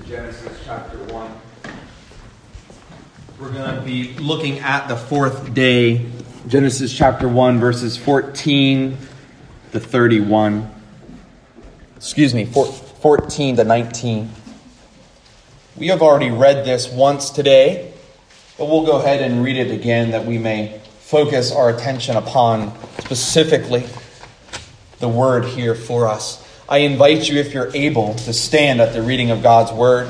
Genesis chapter 1. We're going to be looking at the fourth day, Genesis chapter 1, verses 14 to 31. 14 to 19. We have already read this once today, but we'll go ahead and read it again that we may focus our attention upon specifically the word here for us. I invite you, if you're able, to stand at the reading of God's word.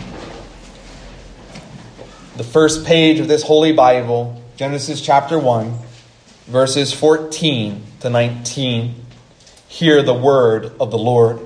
The first page of this Holy Bible, Genesis chapter 1, verses 14 to 19. Hear the word of the Lord.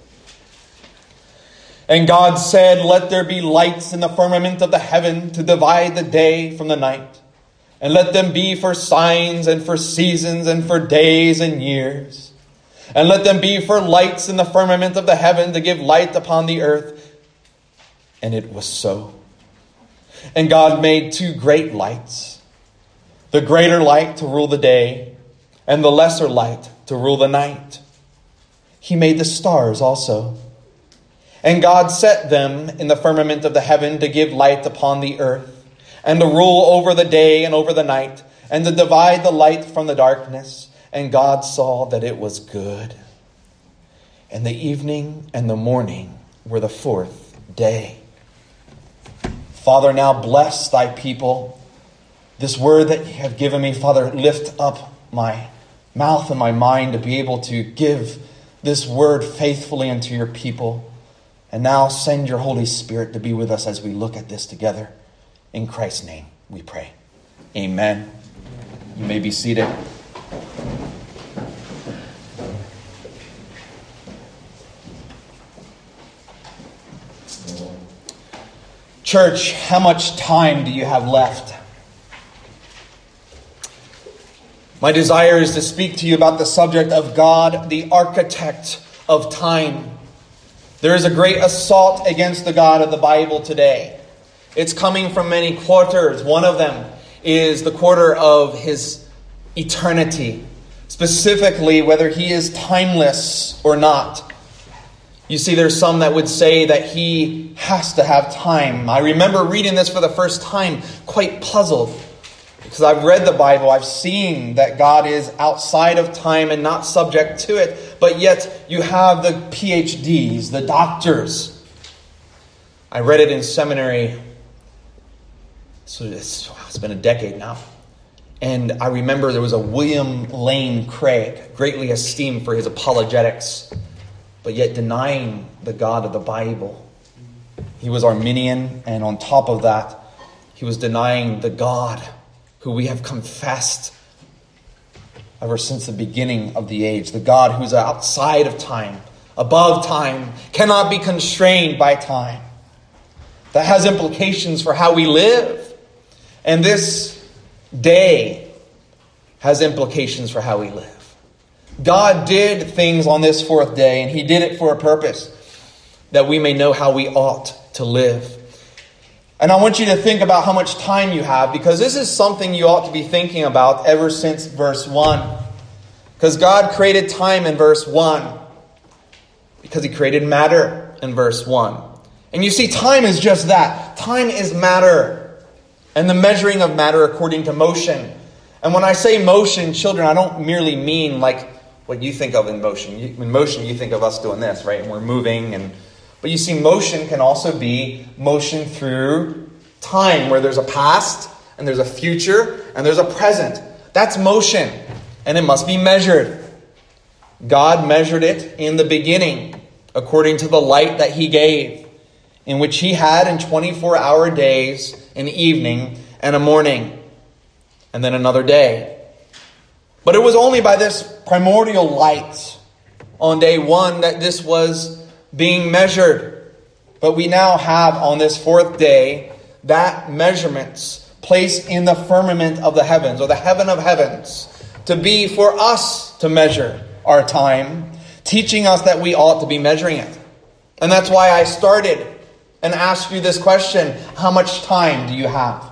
And God said, "Let there be lights in the firmament of the heaven to divide the day from the night. And let them be for signs and for seasons and for days and years. And let them be for lights in the firmament of the heaven to give light upon the earth." And it was so. And God made two great lights, the greater light to rule the day, and the lesser light to rule the night. He made the stars also. And God set them in the firmament of the heaven to give light upon the earth, and to rule over the day and over the night, and to divide the light from the darkness. And God saw that it was good. And the evening and the morning were the fourth day. Father, now bless thy people. This word that you have given me, Father, lift up my mouth and my mind to be able to give this word faithfully unto your people. And now send your Holy Spirit to be with us as we look at this together. In Christ's name we pray. Amen. You may be seated. Church, how much time do you have left? My desire is to speak to you about the subject of God, the architect of time. There is a great assault against the God of the Bible today. It's coming from many quarters. One of them is the quarter of his eternity, specifically whether he is timeless or not. You see, there's some that would say that he has to have time. I remember reading this for the first time, quite puzzled. Because I've read the Bible, I've seen that God is outside of time and not subject to it. But yet you have the PhDs, the doctors. I read it in seminary. So it's been a decade now. And I remember there was a William Lane Craig, greatly esteemed for his apologetics, but yet denying the God of the Bible. He was Arminian, and on top of that, he was denying the God who we have confessed ever since the beginning of the age. The God who's outside of time, above time, cannot be constrained by time. That has implications for how we live. And this day has implications for how we live. God did things on this fourth day, and he did it for a purpose, that we may know how we ought to live. And I want you to think about how much time you have, because this is something you ought to be thinking about ever since verse 1. Because God created time in verse 1, because he created matter in verse 1. And you see, time is just that. Time is matter, and the measuring of matter according to motion. And when I say motion, children, I don't merely mean like what you think of in motion. In motion, you think of us doing this, right? And we're moving. But you see, motion can also be motion through time, where there's a past, and there's a future, and there's a present. That's motion, and it must be measured. God measured it in the beginning, according to the light that he gave, in which he had in 24-hour days an evening and a morning, and then another day. But it was only by this primordial light on day one that this was being measured. But we now have on this fourth day that measurements placed in the firmament of the heavens, or the heaven of heavens, to be for us to measure our time, teaching us that we ought to be measuring it. And that's why I started and asked you this question: how much time do you have?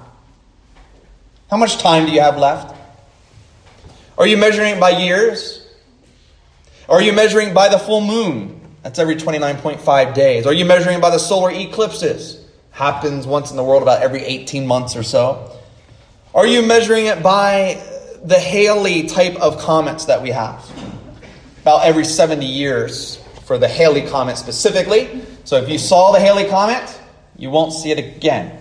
How much time do you have left? Are you measuring it by years? Are you measuring by the full moon? That's every 29.5 days. Are you measuring it by the solar eclipses? Happens once in the world about every 18 months or so. Are you measuring it by the Halley type of comets that we have? About every 70 years for the Halley comet specifically. So if you saw the Halley comet, you won't see it again.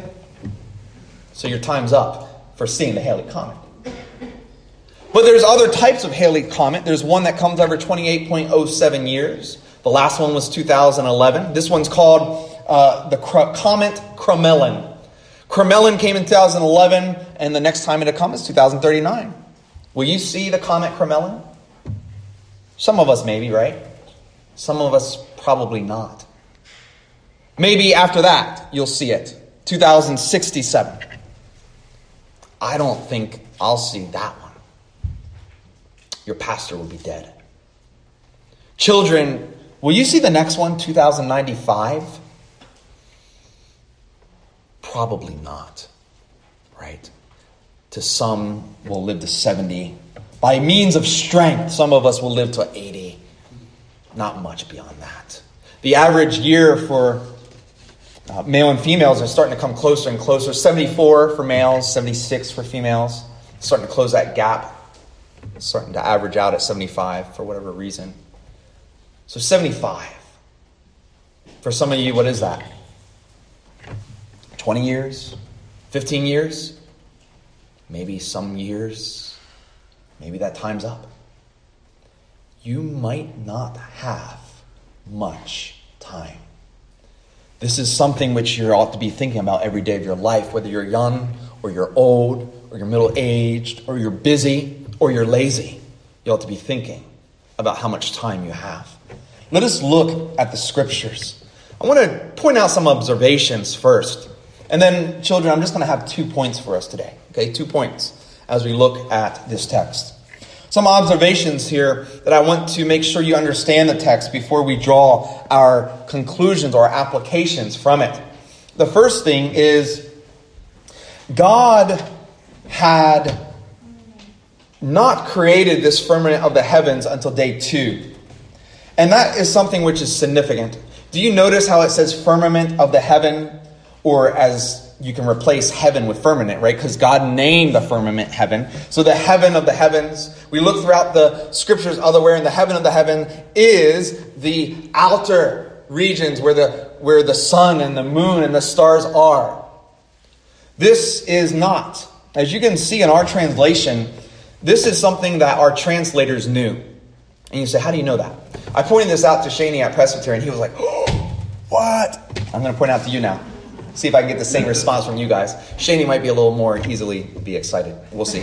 So your time's up for seeing the Halley comet. But there's other types of Halley comet. There's one that comes every 28.07 years. The last one was 2011. This one's called the Comet Crommelin. Crommelin came in 2011, and the next time it'll come is 2039. Will you see the Comet Crommelin? Some of us maybe, right? Some of us probably not. Maybe after that, you'll see it. 2067. I don't think I'll see that one. Your pastor will be dead. Children, will you see the next one, 2095? Probably not, right? To some, we'll live to 70. By means of strength, some of us will live to 80. Not much beyond that. The average year for male and females are starting to come closer and closer. 74 for males, 76 for females. Starting to close that gap. It's starting to average out at 75 for whatever reason. So 75. For some of you, what is that? 20 years? 15 years? Maybe some years. Maybe that time's up. You might not have much time. This is something which you ought to be thinking about every day of your life, whether you're young or you're old or you're middle-aged or you're busy or you're lazy. You ought to be thinking about how much time you have. Let us look at the scriptures. I want to point out some observations first. And then, children, I'm just going to have 2 points for us today. Okay, 2 points as we look at this text. Some observations here that I want to make sure you understand the text before we draw our conclusions or applications from it. The first thing is God had not created this firmament of the heavens until day 2. And that is something which is significant. Do you notice how it says firmament of the heaven? Or as you can replace heaven with firmament, right? Because God named the firmament heaven. So the heaven of the heavens. We look throughout the scriptures elsewhere, and the heaven of the heaven is the outer regions where the sun and the moon and the stars are. This is not. As you can see in our translation, this is something that our translators knew. And you say, how do you know that? I pointed this out to Shaney at Presbyterian. He was like, oh, what? I'm going to point out to you now. See if I can get the same response from you guys. Shaney might be a little more easily be excited. We'll see.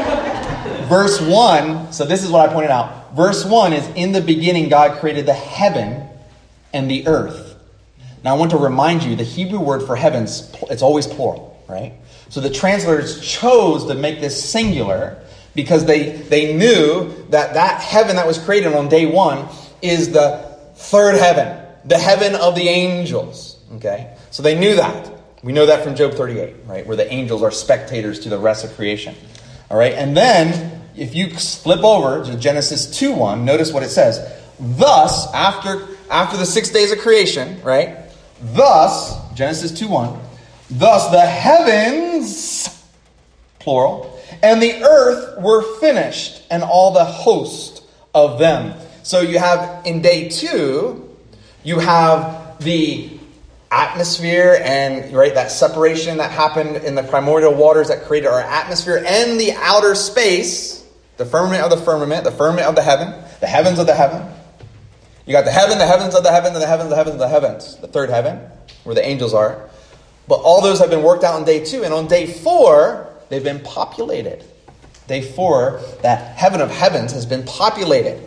Verse 1, so this is what I pointed out. Verse 1 is, in the beginning God created the heaven and the earth. Now I want to remind you, the Hebrew word for heavens, it's always plural, right? So the translators chose to make this singular because they knew that heaven that was created on day 1 is the third heaven, the heaven of the angels. Okay, so they knew that. We know that from Job 38, right? Where the angels are spectators to the rest of creation. All right, and then if you flip over to Genesis 2:1, notice what it says. Thus, after the 6 days of creation, right? Thus, Genesis 2:1, thus the heavens, plural, and the earth were finished, and all the host of them. So you have in day 2, you have the atmosphere and right that separation that happened in the primordial waters that created our atmosphere and the outer space, the firmament of the firmament, the firmament of the heavens of the heaven. You got the heaven, the heavens of the heaven, and the heavens, the heavens, the heavens, the third heaven where the angels are. But all those have been worked out on day 2, and on day 4 they've been populated. Day 4, that heaven of heavens has been populated.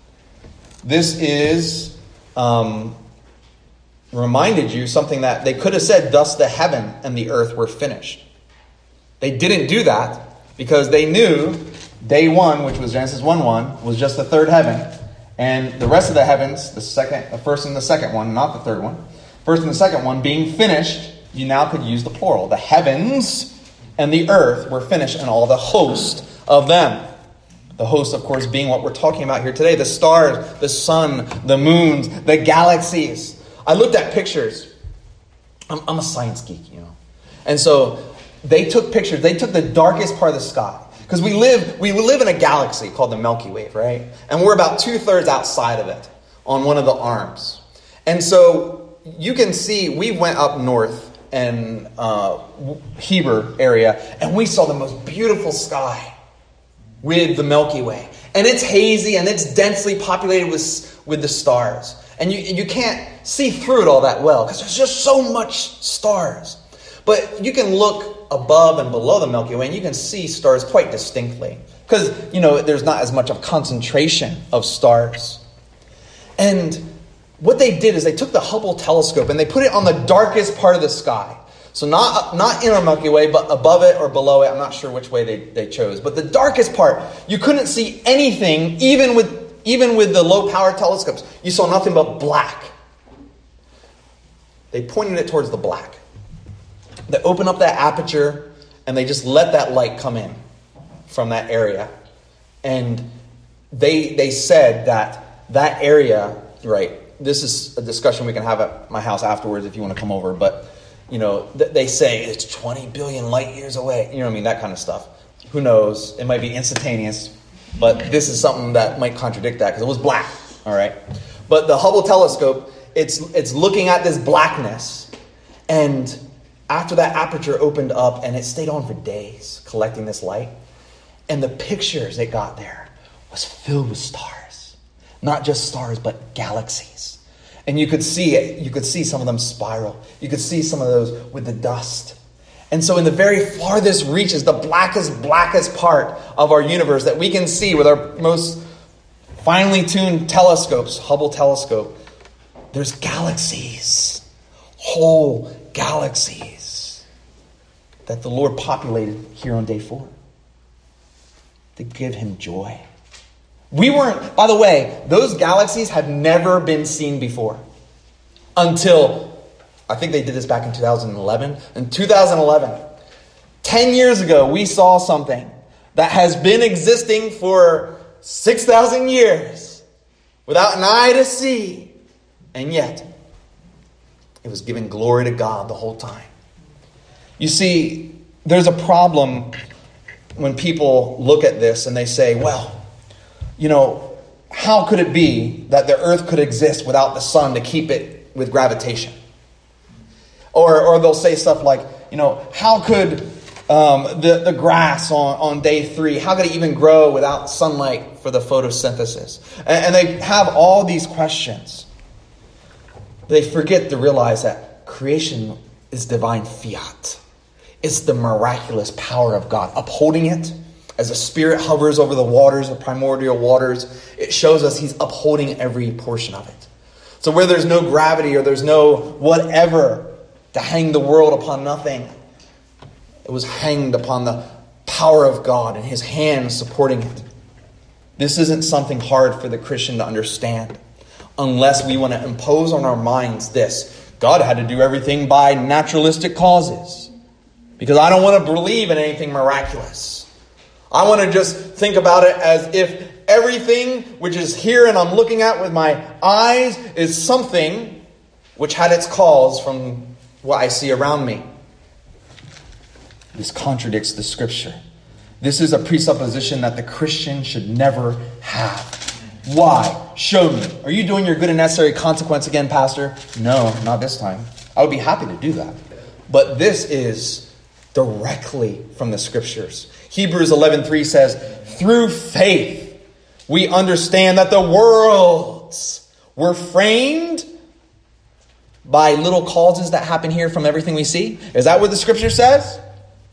This is reminded you something that they could have said, thus the heaven and the earth were finished. They didn't do that because they knew day 1, which was Genesis 1:1, was just the third heaven. And the rest of the heavens, the first and the second one, not the third one, first and the second one being finished, you now could use the plural. The heavens and the earth were finished and all the host of them. The host, of course, being what we're talking about here today. The stars, the sun, the moons, the galaxies. I looked at pictures. I'm a science geek, you know. And so they took pictures. They took the darkest part of the sky. Because we live in a galaxy called the Milky Way, right? And we're about 2/3 outside of it on one of the arms. And so you can see, we went up north and Heber area, and we saw the most beautiful sky with the Milky Way. And it's hazy and it's densely populated with the stars. And you can't see through it all that well because there's just so much stars. But you can look above and below the Milky Way and you can see stars quite distinctly. Because, there's not as much of concentration of stars. And what they did is they took the Hubble telescope and they put it on the darkest part of the sky. So not in our Milky Way, but above it or below it. I'm not sure which way they chose. But the darkest part, you couldn't see anything, even with the low-power telescopes. You saw nothing but black. They pointed it towards the black. They opened up that aperture, and they just let that light come in from that area. And they said that area, right, this is a discussion we can have at my house afterwards if you want to come over, but they say it's 20 billion light years away. You know what I mean? That kind of stuff. Who knows? It might be instantaneous, but this is something that might contradict that because it was black. All right. But the Hubble telescope, it's looking at this blackness. And after that aperture opened up, and it stayed on for days collecting this light, and the pictures it got there was filled with stars. Not just stars, but galaxies. And you could see it. You could see some of them spiral. You could see some of those with the dust. And so in the very farthest reaches, the blackest part of our universe that we can see with our most finely tuned telescopes, Hubble telescope, there's galaxies, whole galaxies that the Lord populated here on day 4 to give him joy. By the way, those galaxies had never been seen before until, I think they did this back in 2011. In 2011, 10 years ago, we saw something that has been existing for 6,000 years without an eye to see. And yet, it was giving glory to God the whole time. You see, there's a problem when people look at this and they say, well, how could it be that the earth could exist without the sun to keep it with gravitation? Or they'll say stuff like, how could the grass on day 3, how could it even grow without sunlight for the photosynthesis? And they have all these questions. They forget to realize that creation is divine fiat. It's the miraculous power of God upholding it. As the Spirit hovers over the waters, the primordial waters, it shows us he's upholding every portion of it. So where there's no gravity or there's no whatever to hang the world upon nothing, it was hanged upon the power of God and his hand supporting it. This isn't something hard for the Christian to understand unless we want to impose on our minds this. God had to do everything by naturalistic causes because I don't want to believe in anything miraculous. I want to just think about it as if everything which is here and I'm looking at with my eyes is something which had its cause from what I see around me. This contradicts the scripture. This is a presupposition that the Christian should never have. Why? Show me. Are you doing your good and necessary consequence again, Pastor? No, not this time. I would be happy to do that. But this is directly from the scriptures. Hebrews 11:3 says, through faith, we understand that the worlds were framed by little causes that happen here from everything we see. Is that what the scripture says?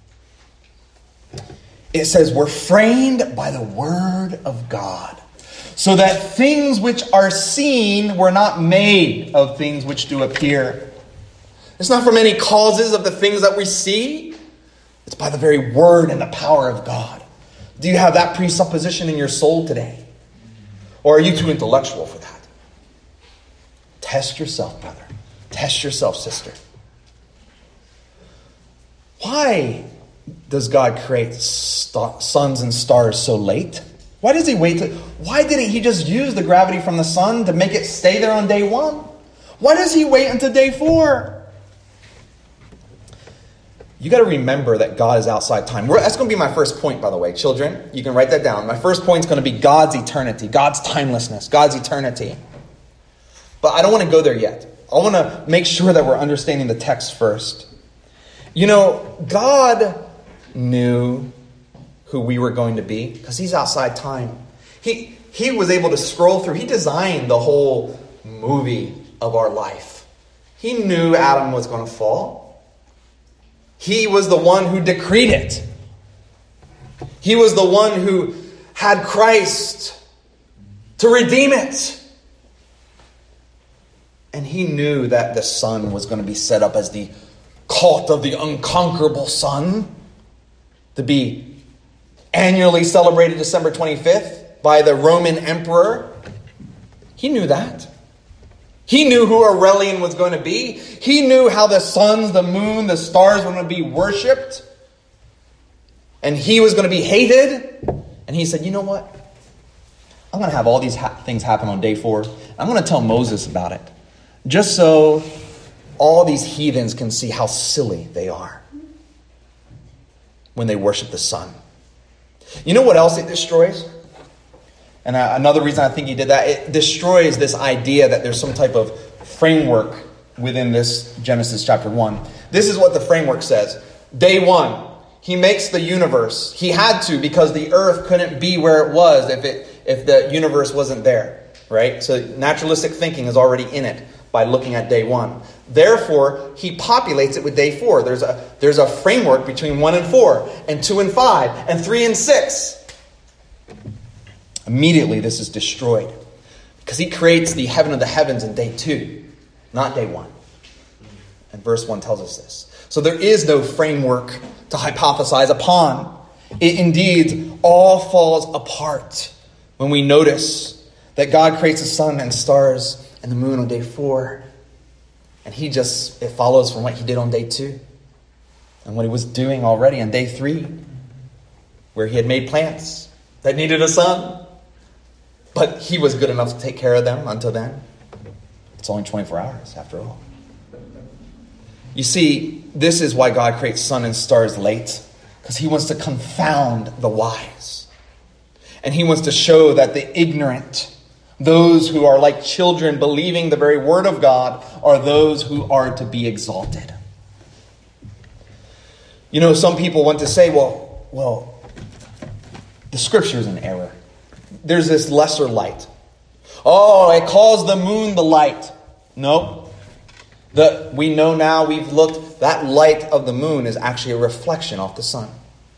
It says we're framed by the word of God, so that things which are seen were not made of things which do appear. It's not from any causes of the things that we see. It's by the very word and the power of God. Do you have that presupposition in your soul today? Or are you too intellectual for that? Test yourself, brother. Test yourself, sister. Why does God create suns and stars so late? Why does he wait? Why didn't he just use the gravity from the sun to make it stay there on day 1? Why does he wait until day 4? You got to remember that God is outside time. That's going to be my first point, by the way. Children, you can write that down. My first point is going to be God's eternity, God's timelessness, God's eternity. But I don't want to go there yet. I want to make sure that we're understanding the text first. You know, God knew who we were going to be because he's outside time. He was able to scroll through. He designed the whole movie of our life. He knew Adam was going to fall. He was the one who decreed it. He was the one who had Christ to redeem it. And he knew that the Son was going to be set up as the cult of the unconquerable Son, to be annually celebrated December 25th by the Roman Emperor. He knew that. He knew who Aurelian was going to be. He knew how the suns, the moon, the stars were going to be worshipped. And he was going to be hated. And he said, you know what? I'm going to have all these things happen on day 4. I'm going to tell Moses about it. Just so all these heathens can see how silly they are when they worship the sun. You know what else it destroys? And another reason I think he did that, it destroys this idea that there's some type of framework within this Genesis chapter 1. This is what the framework says. Day 1, he makes the universe. He had to because the earth couldn't be where it was if the universe wasn't there. Right? So naturalistic thinking is already in it by looking at day 1. Therefore, he populates it with day 4. There's a framework between 1 and 4, and 2 and 5, and 3 and 6. Immediately, this is destroyed because he creates the heaven of the heavens in day 2, not day 1. And verse 1 tells us this. So there is no framework to hypothesize upon. It indeed all falls apart when we notice that God creates the sun and stars and the moon on day 4. And it follows from what he did on day 2 and what he was doing already on day 3, where he had made plants that needed a sun. But he was good enough to take care of them until then. It's only 24 hours after all. You see, this is why God creates sun and stars late. Because he wants to confound the wise. And he wants to show that the ignorant, those who are like children believing the very word of God, are those who are to be exalted. You know, some people want to say, well, the scripture is in error. There's this lesser light. Oh, it calls the moon the light. No. We know now, we've looked, that light of the moon is actually a reflection off the sun.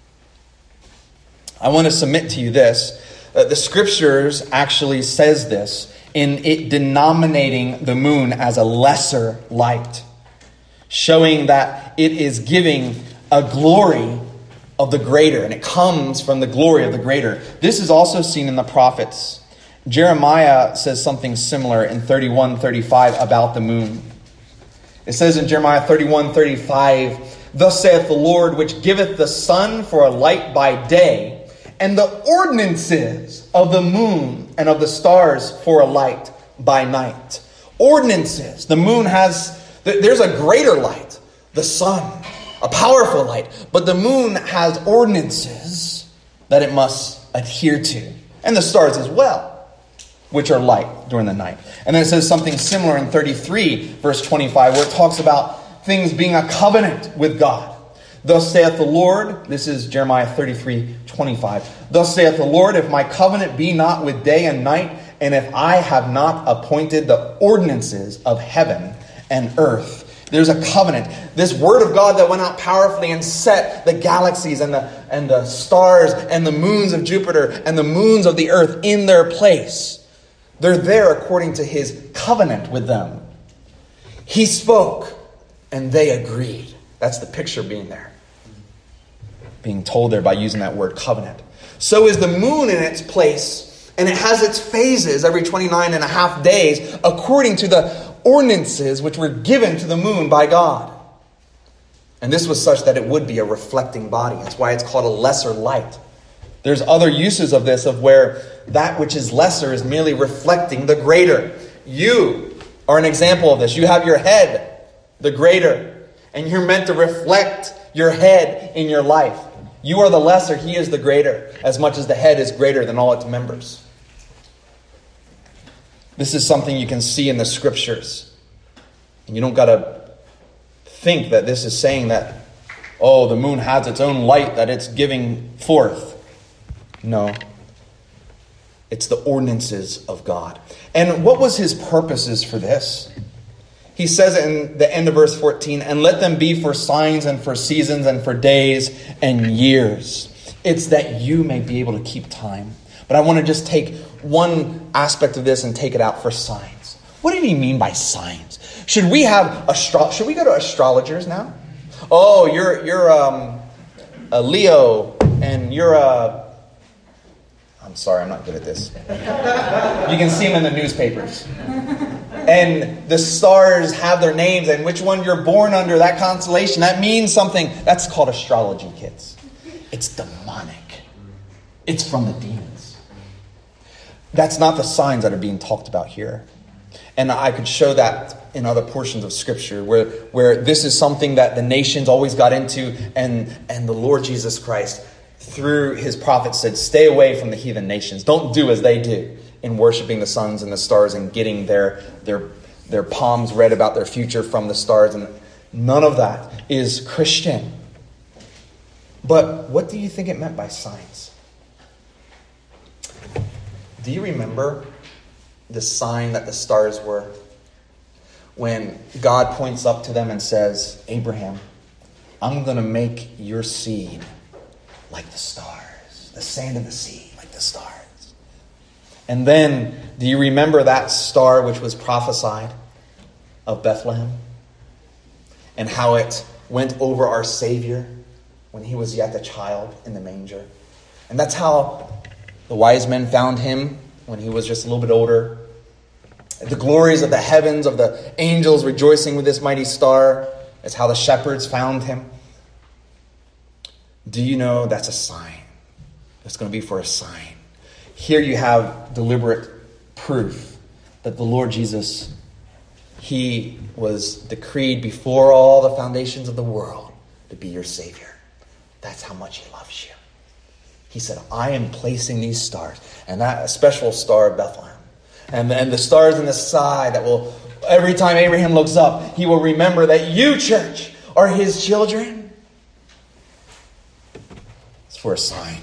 I want to submit to you this. The scriptures actually says this in it denominating the moon as a lesser light, showing that it is giving a glory of the greater, and it comes from the glory of the greater. This is also seen in the prophets. Jeremiah says something similar in 31:35 about the moon. It says in Jeremiah 31:35, "Thus saith the Lord, which giveth the sun for a light by day, and the ordinances of the moon and of the stars for a light by night." Ordinances. The moon there's a greater light, the sun. A powerful light. But the moon has ordinances that it must adhere to. And the stars as well, which are light during the night. And then it says something similar in 33, verse 25, where it talks about things being a covenant with God. Thus saith the Lord, this is Jeremiah 33:25. Thus saith the Lord, if my covenant be not with day and night, and if I have not appointed the ordinances of heaven and earth. There's a covenant. This word of God that went out powerfully and set the galaxies and the stars and the moons of Jupiter and the moons of the earth in their place. They're there according to his covenant with them. He spoke and they agreed. That's the picture being there. Being told there by using that word covenant. So is the moon in its place, and it has its phases every 29 and a half days according to the ordinances which were given to the moon by God. And this was such that it would be a reflecting body. That's why it's called a lesser light. There's other uses of this, of where that which is lesser is merely reflecting the greater. You are an example of this. You have your head, the greater, and you're meant to reflect your head in your life. You are the lesser, he is the greater, as much as the head is greater than all its members. This is something you can see in the scriptures. And you don't got to think that this is saying that, oh, the moon has its own light that it's giving forth. No. It's the ordinances of God. And what was his purposes for this? He says in the end of verse 14, and let them be for signs and for seasons and for days and years. It's that you may be able to keep time. But I want to just take one aspect of this and take it out for signs. What did he mean by signs? Should we should we go to astrologers now? Oh, you're a Leo, and you're a... I'm sorry, I'm not good at this. You can see them in the newspapers. And the stars have their names, and which one you're born under, that constellation, that means something. That's called astrology, kids. It's demonic. It's from the demons. That's not the signs that are being talked about here. And I could show that in other portions of Scripture where this is something that the nations always got into, and the Lord Jesus Christ, through his prophets, said, stay away from the heathen nations. Don't do as they do in worshiping the suns and the stars and getting their palms read about their future from the stars. And none of that is Christian. But what do you think it meant by signs? Do you remember the sign that the stars were? When God points up to them and says, Abraham, I'm going to make your seed like the stars, the sand of the sea, like the stars. And then, do you remember that star which was prophesied of Bethlehem? And how it went over our Savior when he was yet a child in the manger. And that's how the wise men found him when he was just a little bit older. The glories of the heavens, of the angels rejoicing with this mighty star, is how the shepherds found him. Do you know that's a sign? It's going to be for a sign. Here you have deliberate proof that the Lord Jesus, he was decreed before all the foundations of the world to be your Savior. That's how much he loves you. He said, I am placing these stars, and that special star of Bethlehem, and the stars in the sky that will, every time Abraham looks up, he will remember that you, church, are his children. It's for a sign.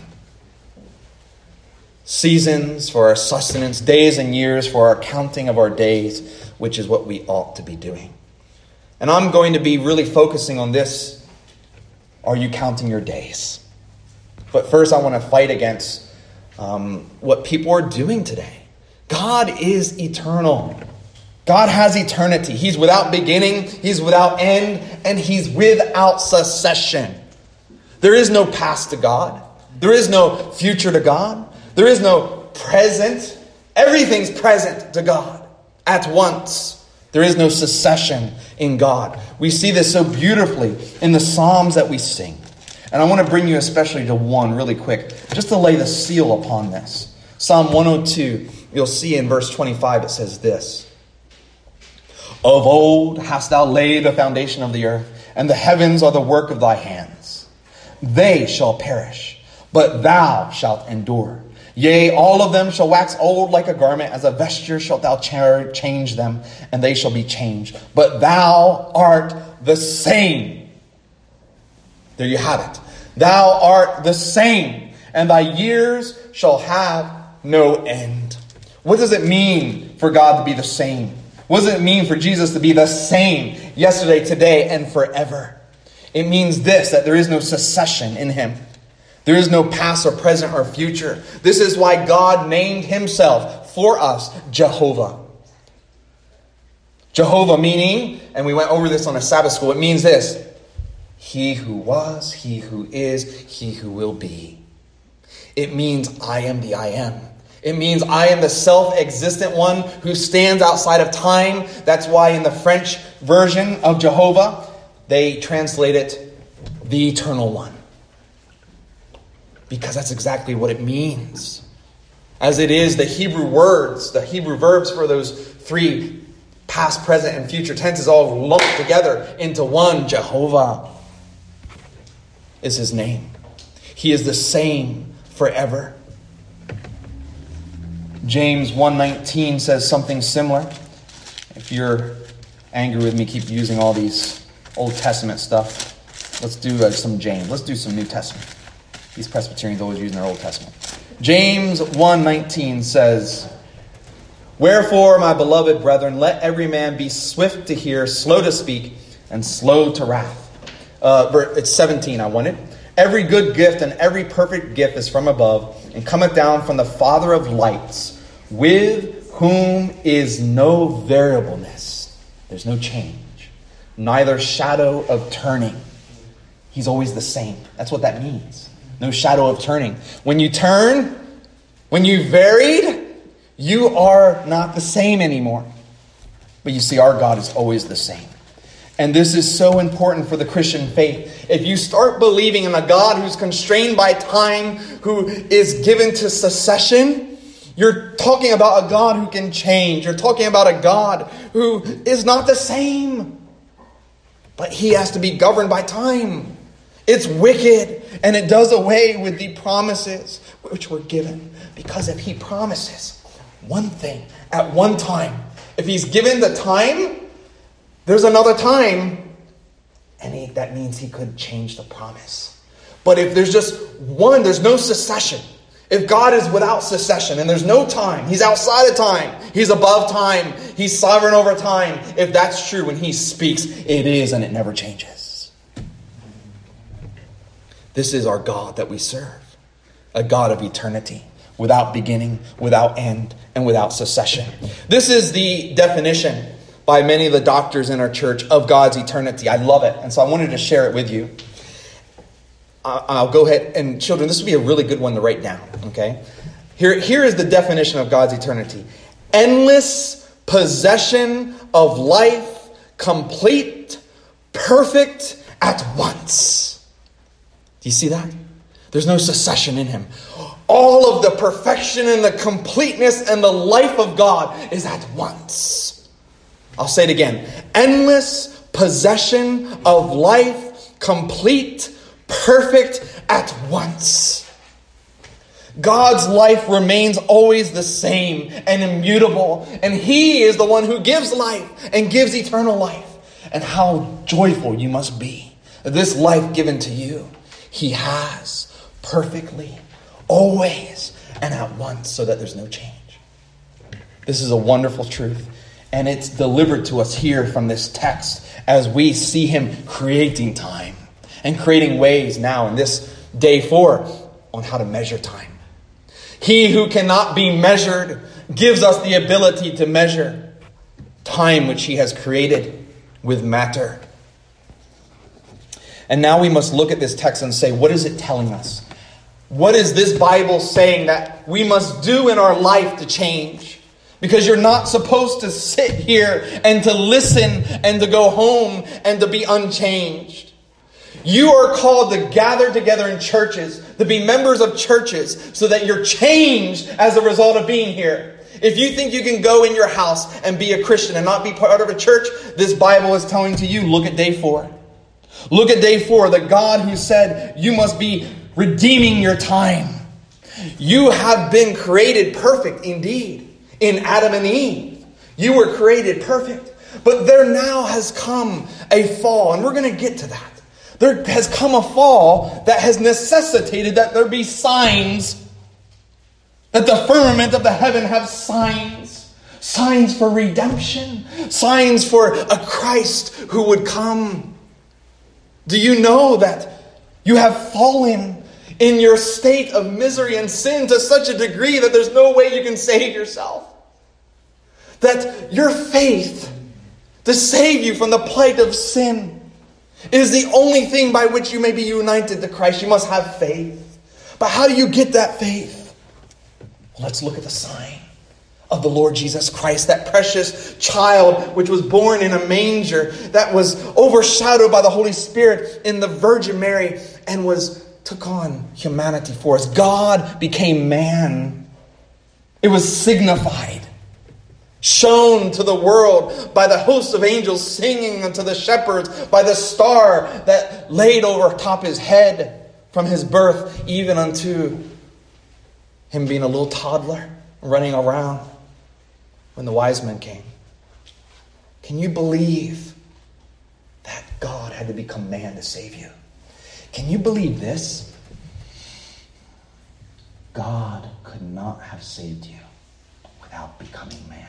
Seasons for our sustenance, days and years for our counting of our days, which is what we ought to be doing. And I'm going to be really focusing on this. Are you counting your days? But first I want to fight against what people are doing today. God is eternal. God has eternity. He's without beginning, he's without end, and he's without cessation. There is no past to God. There is no future to God. There is no present. Everything's present to God at once. There is no cessation in God. We see this so beautifully in the Psalms that we sing. And I want to bring you especially to one really quick, just to lay the seal upon this. Psalm 102, you'll see in verse 25, it says this. Of old hast thou laid the foundation of the earth, and the heavens are the work of thy hands. They shall perish, but thou shalt endure. Yea, all of them shall wax old like a garment, as a vesture shalt thou change them, and they shall be changed. But thou art the same. There you have it. Thou art the same, and thy years shall have no end. What does it mean for God to be the same? What does it mean for Jesus to be the same yesterday, today, and forever? It means this, that there is no cessation in him. There is no past or present or future. This is why God named himself for us Jehovah. Jehovah meaning, and we went over this on a Sabbath school, it means this. He who was, he who is, he who will be. It means I am the I am. It means I am the self-existent one who stands outside of time. That's why in the French version of Jehovah, they translate it the eternal one. Because that's exactly what it means. As it is, the Hebrew words, the Hebrew verbs for those three past, present, and future tenses all lumped together into one. Jehovah is his name. He is the same forever. James 1:19 says something similar. If you're angry with me, keep using all these Old Testament stuff. Let's do some James. Let's do some New Testament. These Presbyterians always using their Old Testament. James 1:19 says, "Wherefore, my beloved brethren, let every man be swift to hear, slow to speak, and slow to wrath." It's 17 I wanted. "Every good gift and every perfect gift is from above, and cometh down from the Father of lights, with whom is no variableness." There's no change. "Neither shadow of turning." He's always the same. That's what that means. No shadow of turning. When you turn, when you varied, you are not the same anymore. But you see, our God is always the same. And this is so important for the Christian faith. If you start believing in a God who's constrained by time, who is given to secession, you're talking about a God who can change. You're talking about a God who is not the same. But he has to be governed by time. It's wicked, and it does away with the promises which were given. Because if he promises one thing at one time, if he's given the time, there's another time, and that means he could change the promise. But if there's just one, there's no secession. If God is without secession and there's no time, he's outside of time, he's above time, he's sovereign over time. If that's true, when he speaks, it is and it never changes. This is our God that we serve. A God of eternity, without beginning, without end, and without secession. This is the definition by many of the doctors in our church of God's eternity. I love it. And so I wanted to share it with you. I'll go ahead, and children, this would be a really good one to write down. Okay? Here is the definition of God's eternity. Endless possession of life, complete, perfect at once. Do you see that? There's no secession in him. All of the perfection and the completeness and the life of God is at once. I'll say it again. Endless possession of life, complete, perfect at once. God's life remains always the same and immutable. And he is the one who gives life and gives eternal life. And how joyful you must be. This life given to you, he has perfectly, always, and at once, so that there's no change. This is a wonderful truth. And it's delivered to us here from this text as we see him creating time and creating ways now in this day 4 on how to measure time. He who cannot be measured gives us the ability to measure time which he has created with matter. And now we must look at this text and say, what is it telling us? What is this Bible saying that we must do in our life to change? Because you're not supposed to sit here and to listen and to go home and to be unchanged. You are called to gather together in churches, to be members of churches, so that you're changed as a result of being here. If you think you can go in your house and be a Christian and not be part of a church, this Bible is telling to you, look at day 4. Look at day 4, the God who said you must be redeeming your time. You have been created perfect indeed. In Adam and Eve, you were created perfect. But there now has come a fall, and we're going to get to that. There has come a fall that has necessitated that there be signs, that the firmament of the heaven have signs. Signs for redemption. Signs for a Christ who would come. Do you know that you have fallen in your state of misery and sin to such a degree that there's no way you can save yourself? That your faith to save you from the plight of sin is the only thing by which you may be united to Christ. You must have faith. But how do you get that faith? Well, let's look at the sign of the Lord Jesus Christ, that precious child which was born in a manger, that was overshadowed by the Holy Spirit in the Virgin Mary and was took on humanity for us. God became man. It was signified, shown to the world by the host of angels singing unto the shepherds, by the star that laid over top his head from his birth, even unto him being a little toddler running around when the wise men came. Can you believe that God had to become man to save you? Can you believe this? God could not have saved you without becoming man.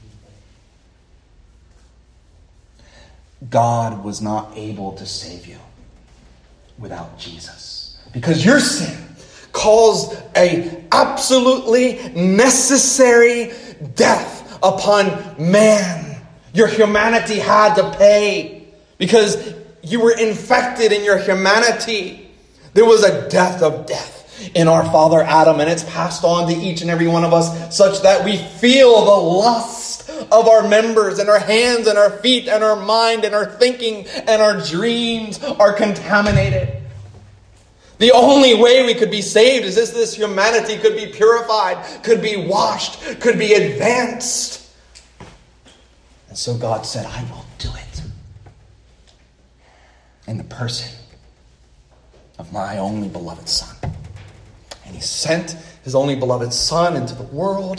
God was not able to save you without Jesus. Because your sin caused an absolutely necessary death upon man. Your humanity had to pay because you were infected in your humanity. There was a death of death in our father Adam, and it's passed on to each and every one of us such that we feel the lust of our members and our hands and our feet and our mind and our thinking and our dreams are contaminated. The only way we could be saved is this humanity could be purified, could be washed, could be advanced. And so God said, I will do it in the person of my only beloved Son. And he sent his only beloved Son into the world,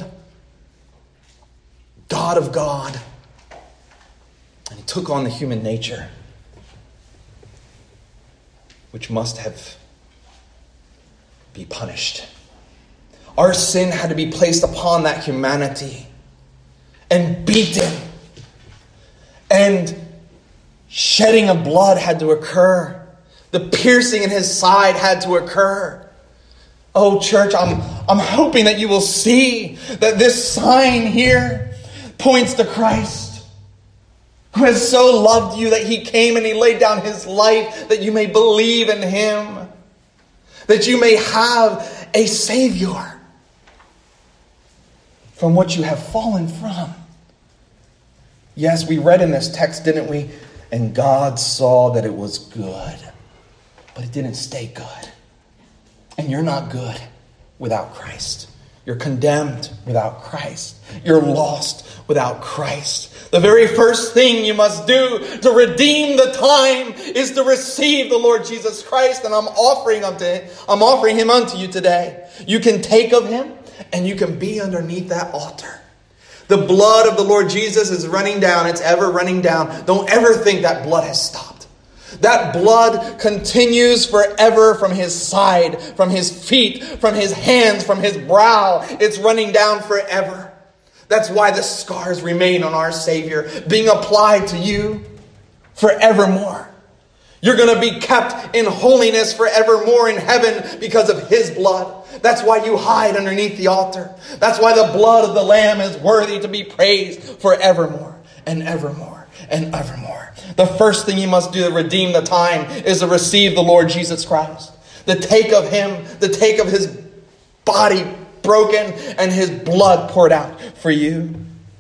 God of God, and he took on the human nature, which must have be punished. Our sin had to be placed upon that humanity and beaten, and shedding of blood had to occur. The piercing in his side had to occur. Oh, church, I'm hoping that you will see that this sign here points to Christ, who has so loved you that he came and he laid down his life that you may believe in him, that you may have a Savior from what you have fallen from. Yes, we read in this text, didn't we? And God saw that it was good. But it didn't stay good. And you're not good without Christ. You're condemned without Christ. You're lost without Christ. The very first thing you must do to redeem the time is to receive the Lord Jesus Christ. And I'm offering him unto you today. You can take of him and you can be underneath that altar. The blood of the Lord Jesus is running down. It's ever running down. Don't ever think that blood has stopped. That blood continues forever from his side, from his feet, from his hands, from his brow. It's running down forever. That's why the scars remain on our Savior, being applied to you forevermore. You're going to be kept in holiness forevermore in heaven because of his blood. That's why you hide underneath the altar. That's why the blood of the Lamb is worthy to be praised forevermore and evermore and evermore. The first thing you must do to redeem the time is to receive the Lord Jesus Christ. To take of him, to take of his body broken and his blood poured out for you.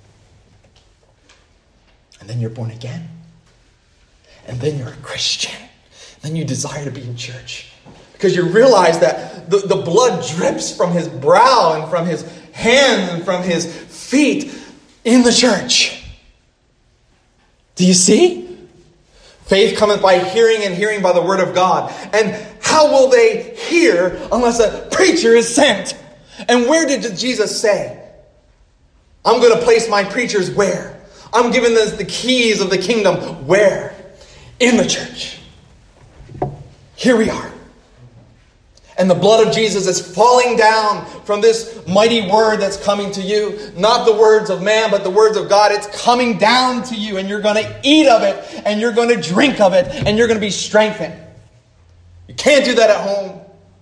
And then you're born again. And then you're a Christian. Then you desire to be in church. Because you realize that the blood drips from his brow and from his hands and from his feet in the church. Do you see? Faith cometh by hearing, and hearing by the word of God. And how will they hear unless a preacher is sent? And where did Jesus say, I'm going to place my preachers where? I'm giving them the keys of the kingdom. Where? In the church. Here we are. And the blood of Jesus is falling down from this mighty word that's coming to you. Not the words of man, but the words of God. It's coming down to you, and you're going to eat of it, and you're going to drink of it, and you're going to be strengthened. You can't do that at home.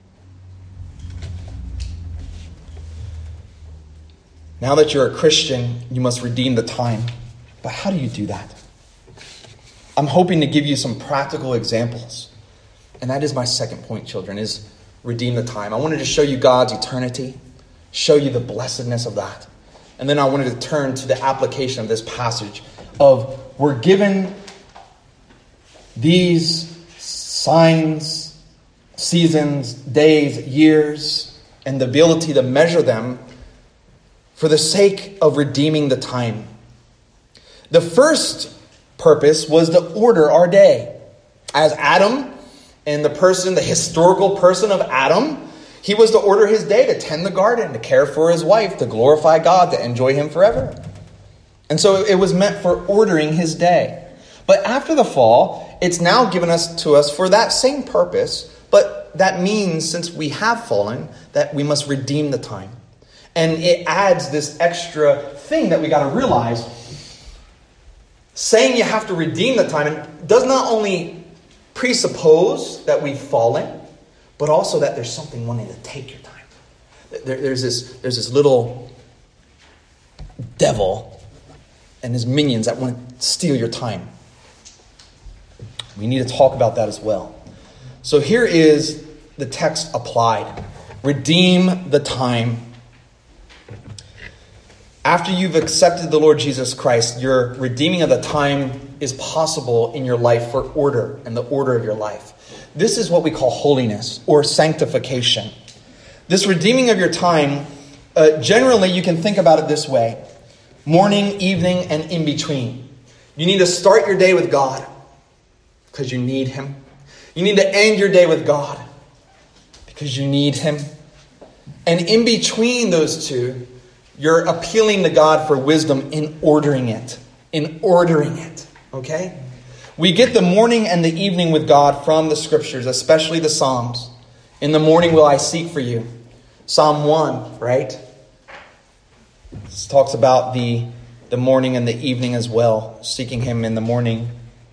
Now that you're a Christian, you must redeem the time. But how do you do that? I'm hoping to give you some practical examples. And that is my second point, children, is redeem the time. I wanted to show you God's eternity, show you the blessedness of that. And then I wanted to turn to the application of this passage of we're given these signs seasons, days, years, and the ability to measure them for the sake of redeeming the time. The first purpose was to order our day. As Adam, and the historical person of Adam, he was to order his day, to tend the garden, to care for his wife, to glorify God, to enjoy him forever. And so it was meant for ordering his day. But after the fall, it's now given to us for that same purpose. But that means, since we have fallen, that we must redeem the time. And it adds this extra thing that we got to realize. Saying you have to redeem the time does not only presuppose that we've fallen, but also that there's something wanting to take your time. There's this little devil and his minions that want to steal your time. We need to talk about that as well. So here is the text applied. Redeem the time. After you've accepted the Lord Jesus Christ, your redeeming of the time is possible in your life for order and the order of your life. This is what we call holiness or sanctification. This redeeming of your time, generally you can think about it this way. Morning, evening, and in between. You need to start your day with God because you need Him. You need to end your day with God because you need Him. And in between those two, you're appealing to God for wisdom in ordering it. Okay? We get the morning and the evening with God from the Scriptures, especially the Psalms. In the morning will I seek for you. Psalm 1, right? This talks about the morning and the evening as well. Seeking Him in the morning.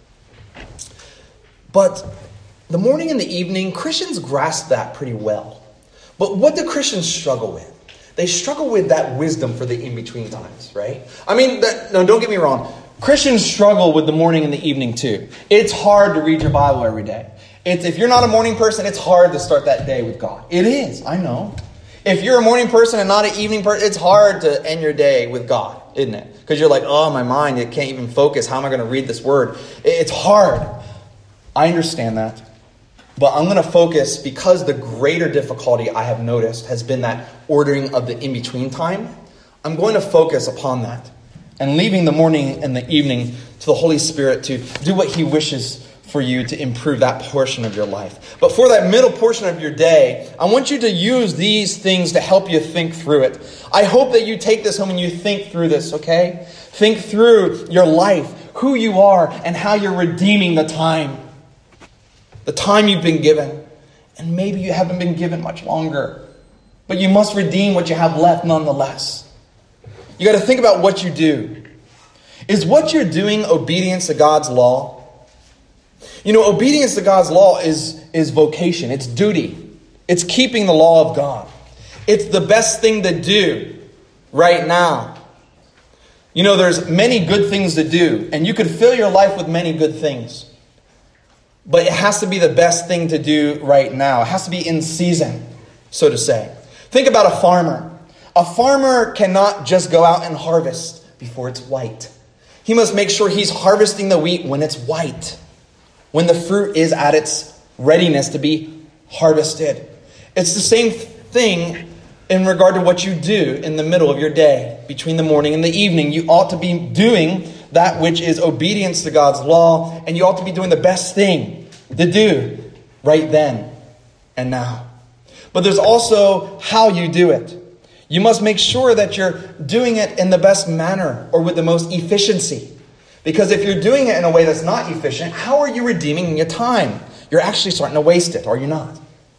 But the morning and the evening, Christians grasp that pretty well. But what do Christians struggle with? They struggle with that wisdom for the in-between times, right? I mean, don't get me wrong. Christians struggle with the morning and the evening too. It's hard to read your Bible every day. If you're not a morning person, it's hard to start that day with God. It is, I know. If you're a morning person and not an evening person, it's hard to end your day with God, isn't it? Because you're like, oh, my mind, it can't even focus. How am I going to read this word? It's hard. I understand that. But I'm going to focus, because the greater difficulty I have noticed has been that ordering of the in-between time. I'm going to focus upon that and leaving the morning and the evening to the Holy Spirit to do what He wishes for you to improve that portion of your life. But for that middle portion of your day, I want you to use these things to help you think through it. I hope that you take this home and you think through this, okay? Think through your life, who you are, and how you're redeeming the time. The time you've been given. And maybe you haven't been given much longer. But you must redeem what you have left nonetheless. You got to think about what you do. Is what you're doing obedience to God's law? You know, obedience to God's law is vocation. It's duty. It's keeping the law of God. It's the best thing to do right now. You know, there's many good things to do. And you could fill your life with many good things. But it has to be the best thing to do right now. It has to be in season, so to say. Think about a farmer. A farmer cannot just go out and harvest before it's white. He must make sure he's harvesting the wheat when it's white, when the fruit is at its readiness to be harvested. It's the same thing in regard to what you do in the middle of your day, between the morning and the evening. You ought to be doing that which is obedience to God's law, and you ought to be doing the best thing to do right then and now. But there's also how you do it. You must make sure that you're doing it in the best manner or with the most efficiency. Because if you're doing it in a way that's not efficient, how are you redeeming your time? You're actually starting to waste it, are you not?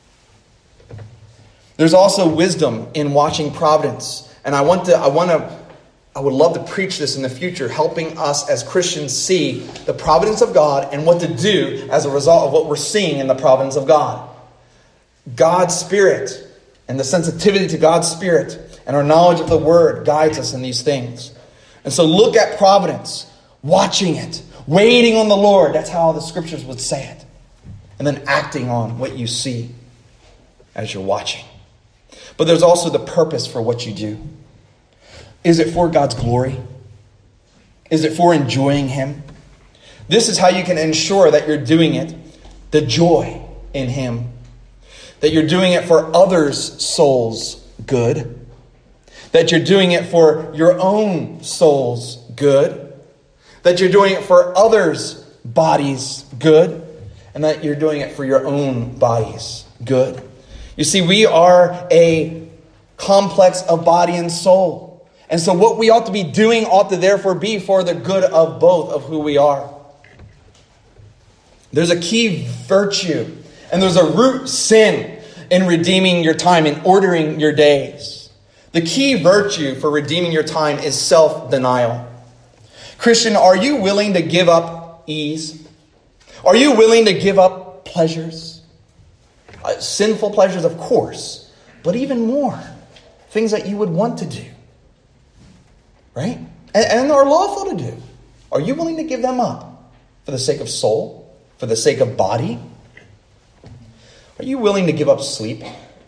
There's also wisdom in watching providence. And I would love to preach this in the future, helping us as Christians see the providence of God and what to do as a result of what we're seeing in the providence of God. God's Spirit and the sensitivity to God's Spirit and our knowledge of the Word guides us in these things. And so look at providence, watching it, waiting on the Lord. That's how the Scriptures would say it. And then acting on what you see as you're watching. But there's also the purpose for what you do. Is it for God's glory? Is it for enjoying Him? This is how you can ensure that you're doing it, the joy in Him. that you're doing it for others' souls' good, that you're doing it for your own soul's good, that you're doing it for others' bodies' good, and that you're doing it for your own body's good. You see, we are a complex of body and soul. And so what we ought to be doing ought to therefore be for the good of both of who we are. There's a key virtue and there's a root sin in redeeming your time, in ordering your days. The key virtue for redeeming your time is self-denial. Christian, are you willing to give up ease? Are you willing to give up pleasures? Sinful pleasures, of course, but even more, things that you would want to do, right? And are lawful to do. Are you willing to give them up for the sake of soul, for the sake of body? Are you willing to give up sleep?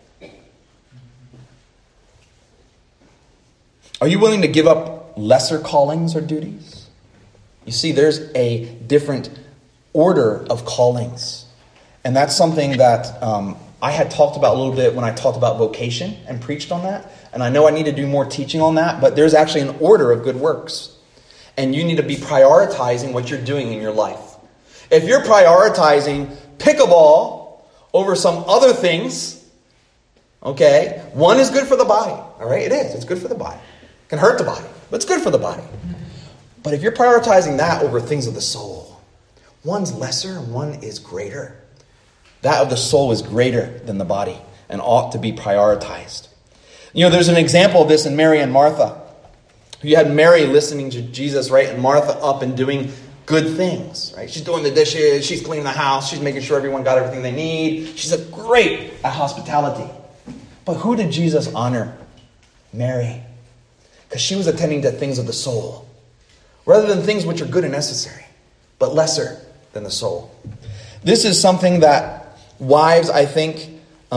Are you willing to give up lesser callings or duties? You see, there's a different order of callings. And that's something that I had talked about a little bit when I talked about vocation and preached on that. And I know I need to do more teaching on that, but there's actually an order of good works. And you need to be prioritizing what you're doing in your life. If you're prioritizing pickleball over some other things, okay, one is good for the body. All right, it is. It's good for the body. It can hurt the body, but it's good for the body. But if you're prioritizing that over things of the soul, one's lesser and one is greater. That of the soul is greater than the body and ought to be prioritized. You know, there's an example of this in Mary and Martha. You had Mary listening to Jesus, right? And Martha up and doing good things, right? She's doing the dishes. She's cleaning the house. She's making sure everyone got everything they need. She's great at hospitality. But who did Jesus honor? Mary. Because she was attending to things of the soul. Rather than things which are good and necessary, but lesser than the soul. This is something that wives, I think,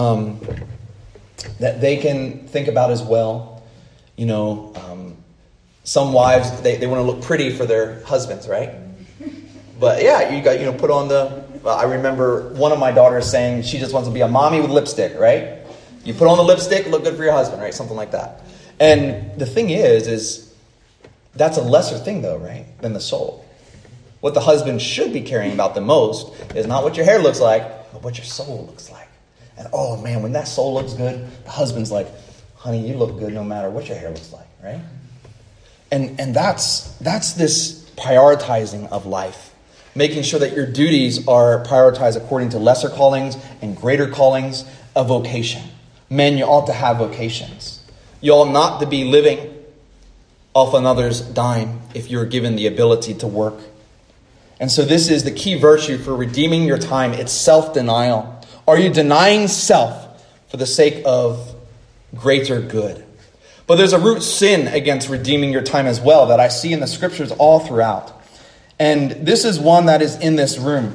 that they can think about as well. You know, some wives, they want to look pretty for their husbands, right? But yeah, you got, put on I remember one of my daughters saying she just wants to be a mommy with lipstick, right? You put on the lipstick, look good for your husband, right? Something like that. And the thing is that's a lesser thing though, right? Than the soul. What the husband should be caring about the most is not what your hair looks like, but what your soul looks like. And oh man, when that soul looks good, the husband's like, honey, you look good no matter what your hair looks like, right? And that's this prioritizing of life. Making sure that your duties are prioritized according to lesser callings and greater callings of vocation. Men, you ought to have vocations. You ought not to be living off another's dime if you're given the ability to work. And so this is the key virtue for redeeming your time. It's self-denial. Are you denying self for the sake of greater good? But there's a root sin against redeeming your time as well that I see in the scriptures all throughout. And this is one that is in this room.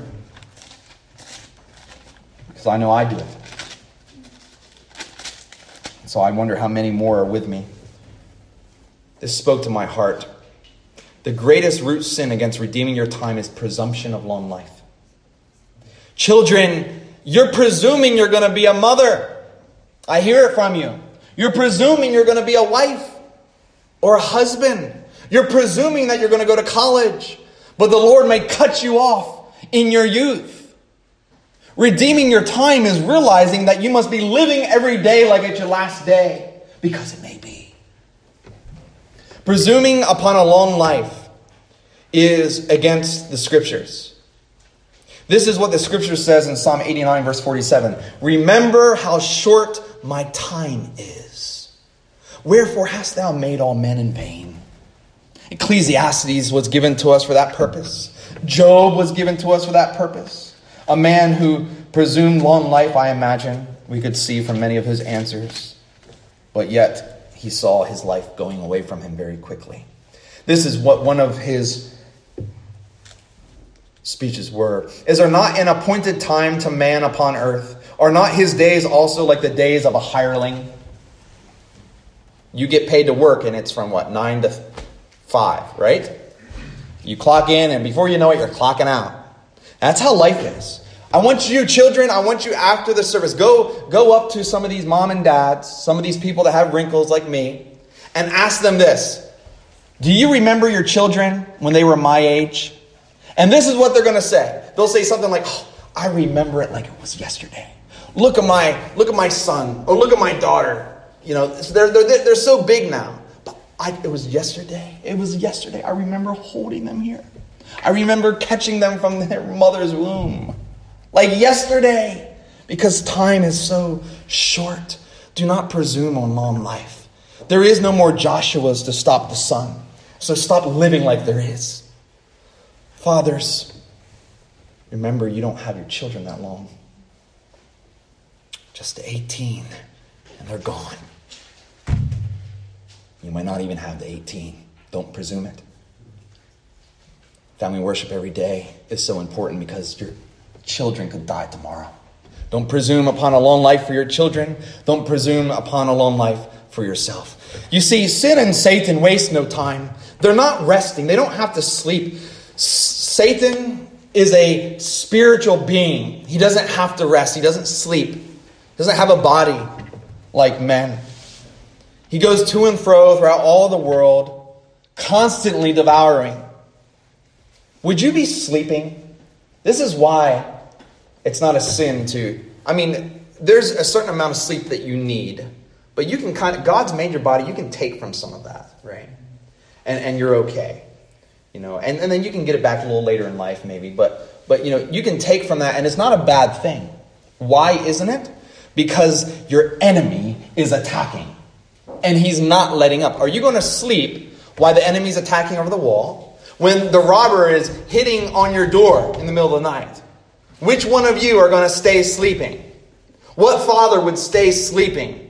Because I know I do it. So I wonder how many more are with me. This spoke to my heart. The greatest root sin against redeeming your time is presumption of long life. Children, you're presuming you're going to be a mother. I hear it from you. You're presuming you're going to be a wife or a husband. You're presuming that you're going to go to college. But the Lord may cut you off in your youth. Redeeming your time is realizing that you must be living every day like it's your last day. Because it may be. Presuming upon a long life is against the scriptures. This is what the scripture says in Psalm 89 verse 47. Remember how short my time is. Wherefore hast thou made all men in vain? Ecclesiastes was given to us for that purpose. Job was given to us for that purpose. A man who presumed long life, I imagine, we could see from many of his answers. But yet, he saw his life going away from him very quickly. This is what one of his speeches were. Is there not an appointed time to man upon earth? Are not his days also like the days of a hireling? You get paid to work and it's from 9 to 5, right? You clock in and before you know it, you're clocking out. That's how life is. I want you, children, I want you after the service, go up to some of these mom and dads, some of these people that have wrinkles like me, and ask them this. Do you remember your children when they were my age? And this is what they're going to say. They'll say something like, oh, I remember it like it was yesterday. Look at my son, or look at my daughter. You know, they're so big now. But it was yesterday. It was yesterday. I remember holding them here. I remember catching them from their mother's womb. Like yesterday. Because time is so short. Do not presume on long life. There is no more Joshuas to stop the sun. So stop living like there is. Fathers, remember you don't have your children that long. Just 18 and they're gone. You might not even have the 18. Don't presume it. Family worship every day is so important because your children could die tomorrow. Don't presume upon a long life for your children. Don't presume upon a long life for yourself. You see, sin and Satan waste no time. They're not resting. They don't have to sleep. Satan is a spiritual being. He doesn't have to rest. He doesn't sleep. He doesn't have a body like men. He goes to and fro throughout all the world, constantly devouring. Would you be sleeping? This is why it's not a sin to... there's a certain amount of sleep that you need. But you can God's made your body, you can take from some of that, right? And you're okay. You know, and then you can get it back a little later in life maybe. But you can take from that, and it's not a bad thing. Why isn't it? Because your enemy is attacking. And he's not letting up. Are you going to sleep while the enemy's attacking over the wall? When the robber is hitting on your door in the middle of the night? Which one of you are going to stay sleeping? What father would stay sleeping?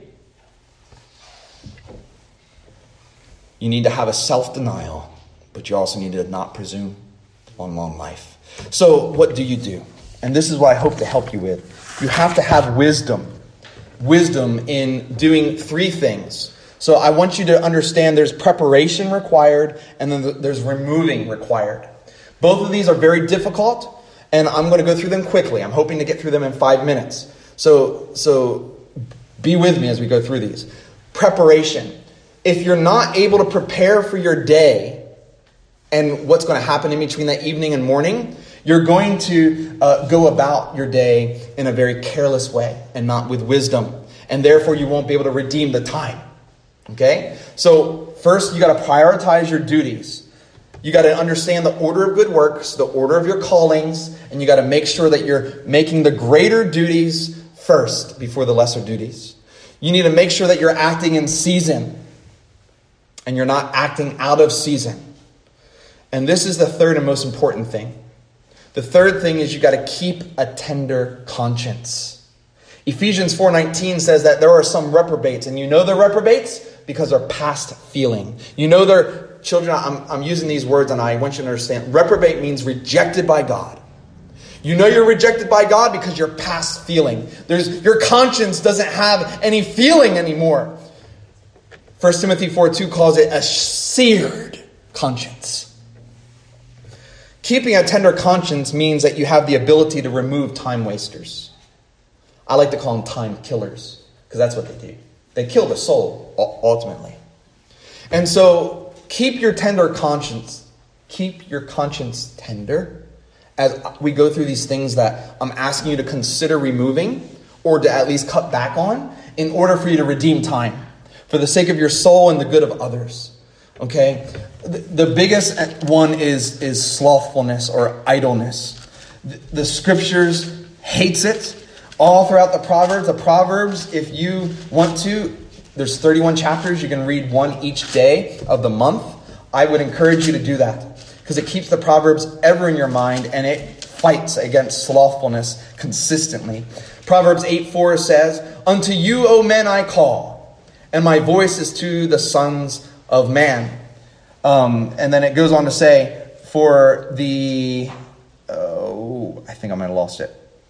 You need to have a self-denial, but you also need to not presume on long life. So what do you do? And this is what I hope to help you with. You have to have wisdom. Wisdom in doing three things. So I want you to understand there's preparation required and then there's removing required. Both of these are very difficult and I'm going to go through them quickly. I'm hoping to get through them in 5 minutes. So be with me as we go through these. Preparation. If you're not able to prepare for your day and what's going to happen in between that evening and morning, you're going to go about your day in a very careless way and not with wisdom. And therefore you won't be able to redeem the time. Okay? So first you got to prioritize your duties. You got to understand the order of good works, the order of your callings, and you got to make sure that you're making the greater duties first before the lesser duties. You need to make sure that you're acting in season and you're not acting out of season. And this is the third and most important thing. The third thing is you got to keep a tender conscience. Ephesians 4:19 says that there are some reprobates, and you know they're reprobates because they're past feeling. You know they're children. I'm using these words, and I want you to understand. Reprobate means rejected by God. You know you're rejected by God because you're past feeling. Your conscience doesn't have any feeling anymore. 1 Timothy 4:2 calls it a seared conscience. Keeping a tender conscience means that you have the ability to remove time wasters. I like to call them time killers because that's what they do. They kill the soul ultimately. And so keep your tender conscience. Keep your conscience tender as we go through these things that I'm asking you to consider removing or to at least cut back on in order for you to redeem time for the sake of your soul and the good of others. Okay? The biggest one is slothfulness or idleness. The scriptures hates it all throughout the Proverbs. The Proverbs, if you want to, there's 31 chapters. You can read one each day of the month. I would encourage you to do that because it keeps the Proverbs ever in your mind and it fights against slothfulness consistently. Proverbs 8:4 says, "Unto you, O men, I call, and my voice is to the sons of man." And then it goes on to say, for the... I think I might have lost it.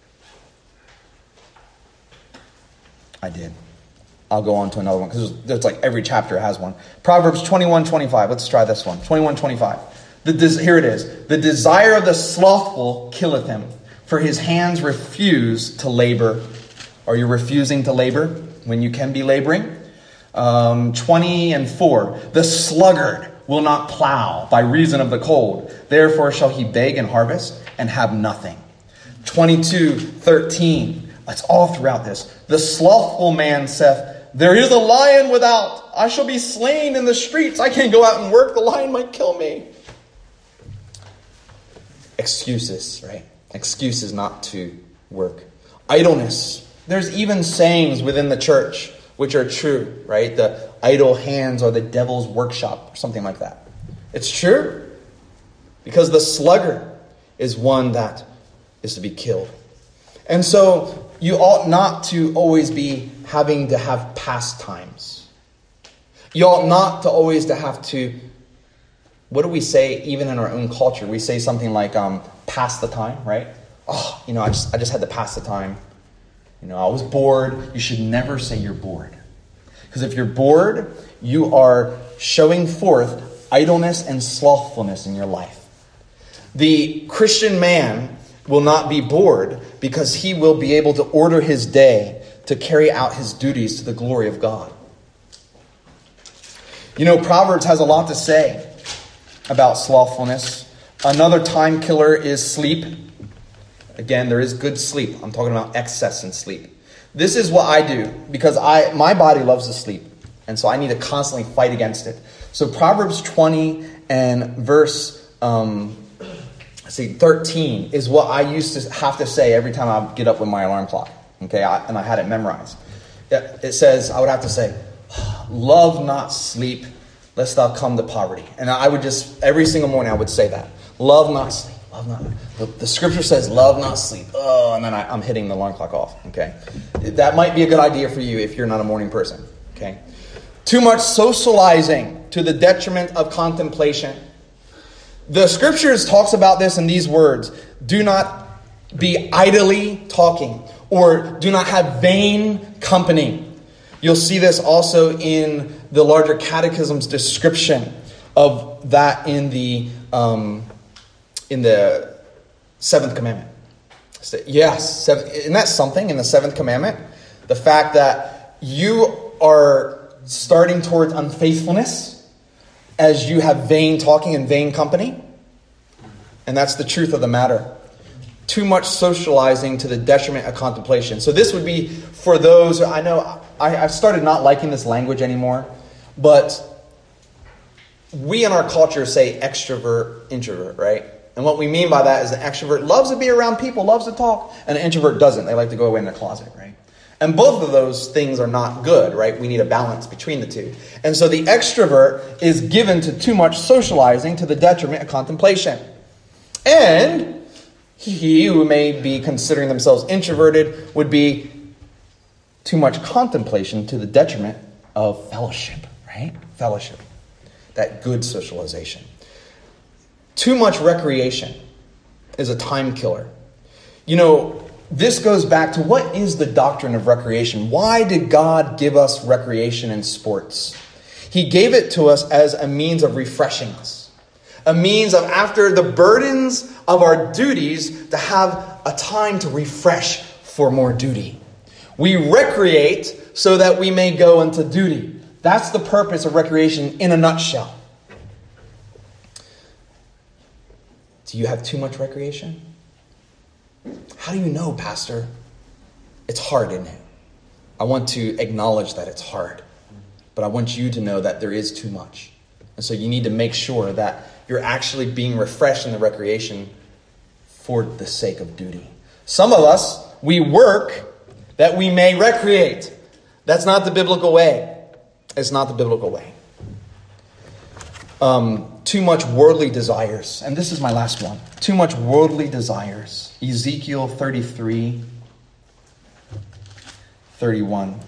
I did. I'll go on to another one because there's like every chapter has one. Proverbs 21:25. Let's try this one. 21:25. Here it is. The desire of the slothful killeth him, for his hands refuse to labor. Are you refusing to labor when you can be laboring? 20:4. The sluggard will not plow by reason of the cold. Therefore shall he beg and harvest and have nothing. 22:13. It's all throughout this. The slothful man saith, there is a lion without. I shall be slain in the streets. I can't go out and work. The lion might kill me. Excuses, right? Excuses not to work. Idleness. There's even sayings within the church which are true, right? The idle hands are the devil's workshop, or something like that. It's true. Because the sluggard is one that is to be killed. And so you ought not to always be having to have pastimes. You ought not to always to have to, what do we say even in our own culture? We say something like pass the time, right? Oh, I just had to pass the time. I was bored. You should never say you're bored. Because if you're bored, you are showing forth idleness and slothfulness in your life. The Christian man will not be bored because he will be able to order his day to carry out his duties to the glory of God. Proverbs has a lot to say about slothfulness. Another time killer is sleep. Again, there is good sleep. I'm talking about excess in sleep. This is what I do because my body loves to sleep. And so I need to constantly fight against it. So Proverbs 20 and verse 13 is what I used to have to say every time I get up with my alarm clock. Okay, and I had it memorized. It says, I would have to say, love not sleep, lest thou come to poverty. And I would just, every single morning I would say that. Love not sleep. Love not. The scripture says, love not sleep. Oh, and then I'm hitting the alarm clock off. Okay, that might be a good idea for you if you're not a morning person. Okay, too much socializing to the detriment of contemplation. The scriptures talks about this in these words. Do not be idly talking, or do not have vain company. You'll see this also in the larger catechism's description of that in the seventh commandment. Yes, isn't that something in the seventh commandment? The fact that you are starting towards unfaithfulness as you have vain talking and vain company. And that's the truth of the matter. Too much socializing to the detriment of contemplation. So this would be for those, I know I've started not liking this language anymore, but we in our culture say extrovert, introvert, right? And what we mean by that is an extrovert loves to be around people, loves to talk, and an introvert doesn't. They like to go away in their closet, right? And both of those things are not good, right? We need a balance between the two. And so the extrovert is given to too much socializing to the detriment of contemplation. And he who may be considering themselves introverted would be too much contemplation to the detriment of fellowship, right? Fellowship. That good socialization. Too much recreation is a time killer. This goes back to what is the doctrine of recreation? Why did God give us recreation and sports? He gave it to us as a means of refreshing us. A means of, after the burdens of our duties, to have a time to refresh for more duty. We recreate so that we may go into duty. That's the purpose of recreation in a nutshell. Do you have too much recreation? How do you know, Pastor? It's hard, isn't it? I want to acknowledge that it's hard. But I want you to know that there is too much. And so you need to make sure that you're actually being refreshed in the recreation for the sake of duty. Some of us, we work that we may recreate. That's not the biblical way. It's not the biblical way. Too much worldly desires. And this is my last one. Too much worldly desires. Ezekiel 33:31.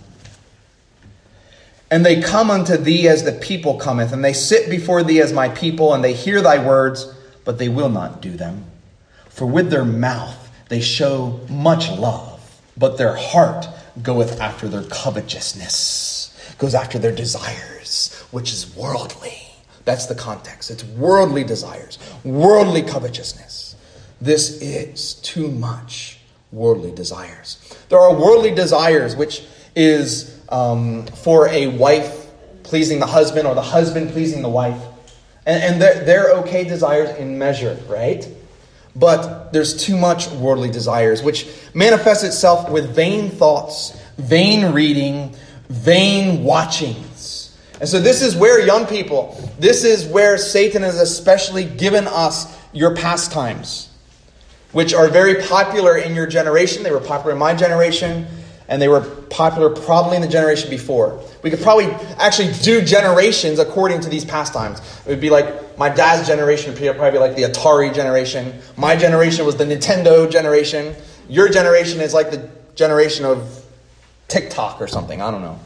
And they come unto thee as the people cometh, and they sit before thee as my people, and they hear thy words, but they will not do them. For with their mouth they show much love, but their heart goeth after their covetousness, goes after their desires, which is worldly. That's the context. It's worldly desires, worldly covetousness. This is too much worldly desires. There are worldly desires, which is for a wife pleasing the husband or the husband pleasing the wife. And they're okay desires in measure, right? But there's too much worldly desires, which manifests itself with vain thoughts, vain reading, vain watchings. And so this is where, young people, this is where Satan has especially given us your pastimes, which are very popular in your generation. They were popular in my generation, and they were popular probably in the generation before. We could probably actually do generations according to these pastimes. It would be like my dad's generation would probably be like the Atari generation. My generation was the Nintendo generation. Your generation is like the generation of TikTok or something. I don't know.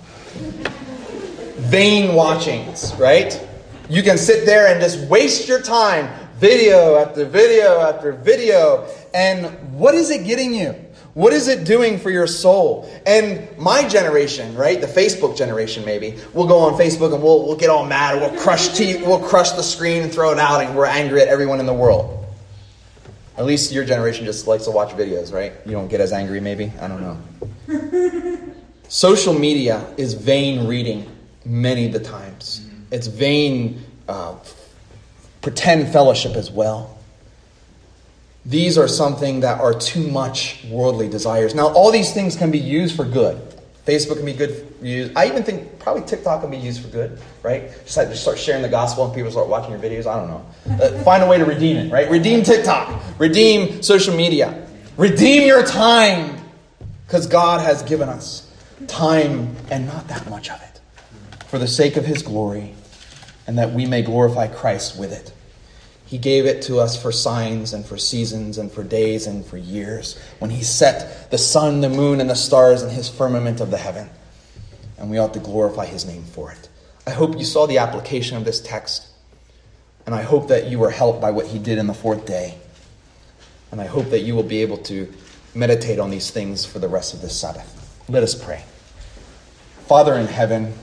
Vain watchings, right? You can sit there and just waste your time, video after video after video. And what is it getting you? What is it doing for your soul? And my generation, right, the Facebook generation maybe, we'll go on Facebook and we'll get all mad. We'll crush the screen and throw it out, and we're angry at everyone in the world. At least your generation just likes to watch videos, right? You don't get as angry maybe? I don't know. Social media is vain reading many of the times. It's vain pretend fellowship as well. These are something that are too much worldly desires. Now, all these things can be used for good. Facebook can be good used. I even think probably TikTok can be used for good, right? Just start sharing the gospel and people start watching your videos. I don't know. Find a way to redeem it, right? Redeem TikTok. Redeem social media. Redeem your time. Because God has given us time and not that much of it. For the sake of His glory, and that we may glorify Christ with it. He gave it to us for signs and for seasons and for days and for years, when He set the sun, the moon, and the stars in His firmament of the heaven. And we ought to glorify His name for it. I hope you saw the application of this text. And I hope that you were helped by what He did in the fourth day. And I hope that you will be able to meditate on these things for the rest of this Sabbath. Let us pray. Father in heaven,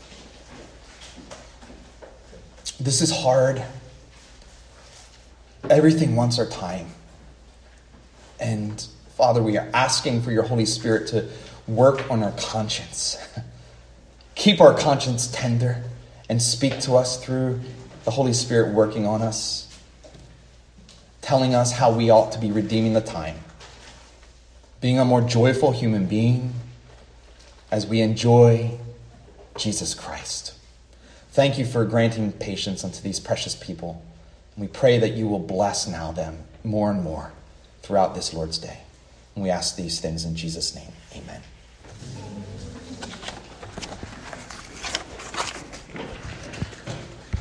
this is hard. Everything wants our time. And Father, we are asking for your Holy Spirit to work on our conscience. Keep our conscience tender and speak to us through the Holy Spirit working on us, telling us how we ought to be redeeming the time, being a more joyful human being as we enjoy Jesus Christ. Thank you for granting patience unto these precious people. We pray that you will bless now them more and more throughout this Lord's Day. And we ask these things in Jesus' name. Amen.